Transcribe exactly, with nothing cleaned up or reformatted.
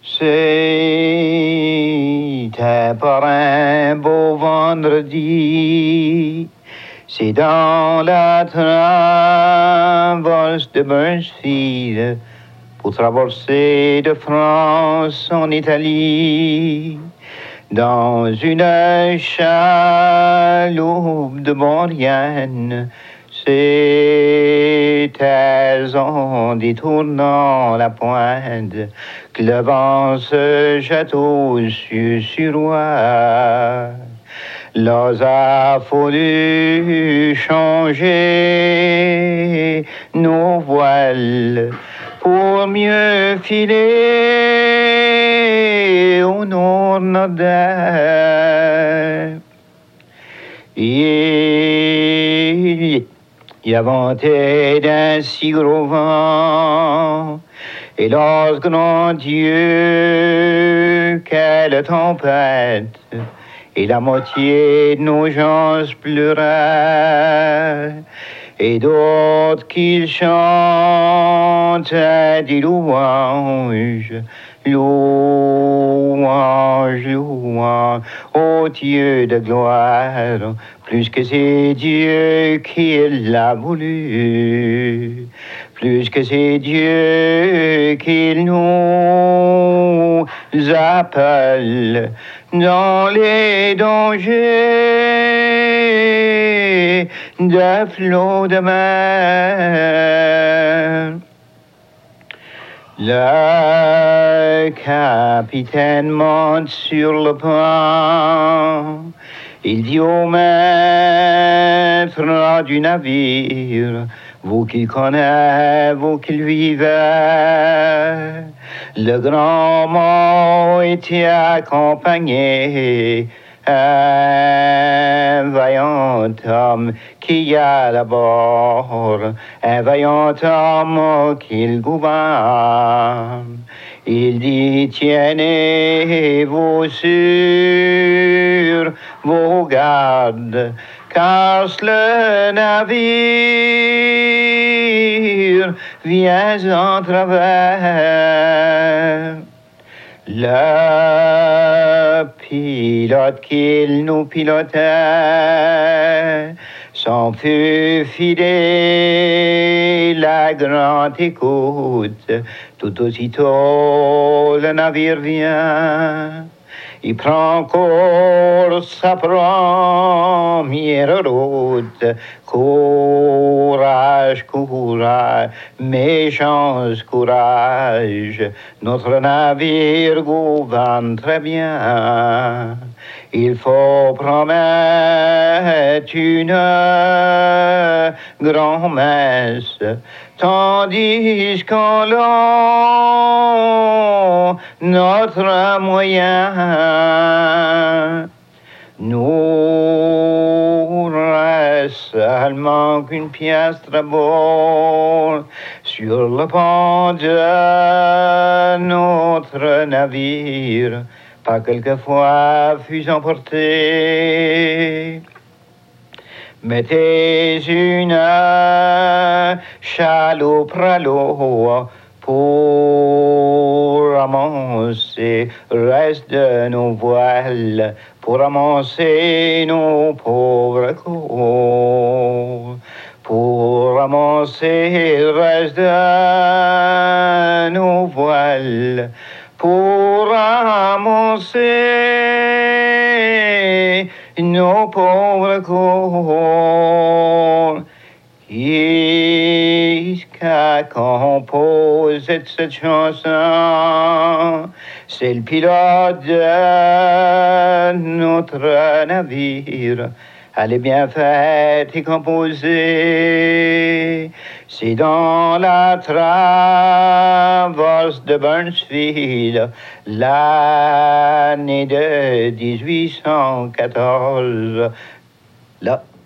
C'était par un beau vendredi, c'est dans la traverse de Burnsfield, pour traverser de France en Italie, dans une chaloupe de Maurienne. C'était en détournant la pointe que le vent se jette au-dessus sur roi. Là a fallu changer nos voiles pour mieux filer au nord-nord-est. Il y a venté d'un si gros vent, et lorsque grand Dieu, quelle tempête, et la moitié de nos gens pleuraient, et d'autres qu'ils chantaient des louanges, louanges, louanges, ô Dieu de gloire, plus que c'est Dieu qui l'a voulu, plus que c'est Dieu qui nous appelle dans les dangers de flots de mer. Le capitaine monte sur le pont, il dit au maître du navire: vous qui connaissez, vous qui le vivez, le grand mot était accompagné un vaillant homme qui y a d'abord, un vaillant homme qu'il gouverne. Il dit: tienez-vous sur vos gardes, car le navire vient en travers. Le pilote qu'il nous pilotait s'en fut filer la grande écoute. Tout aussitôt le navire vient, il prend encore sa première route. Courage, courage, méchance, courage, notre navire gouverne très bien. Il faut promettre une grand-messe, tandis qu'en l'eau, notre moyen nous reste seulement qu'une piastre à bord sur le pont de notre navire, pas quelquefois fut emporté. Mettez une chaloupe à l'eau pour amasser le reste de nos voiles, pour amasser nos pauvres corps, pour amasser le reste de nos voiles, pour amasser nos pauvres corps. Qui qu'a composé cette chanson? C'est le pilote de notre navire. Elle est bien faite et composée. C'est dans la traverse de Burnsfield, l'année de dix-huit cent quatorze. Là,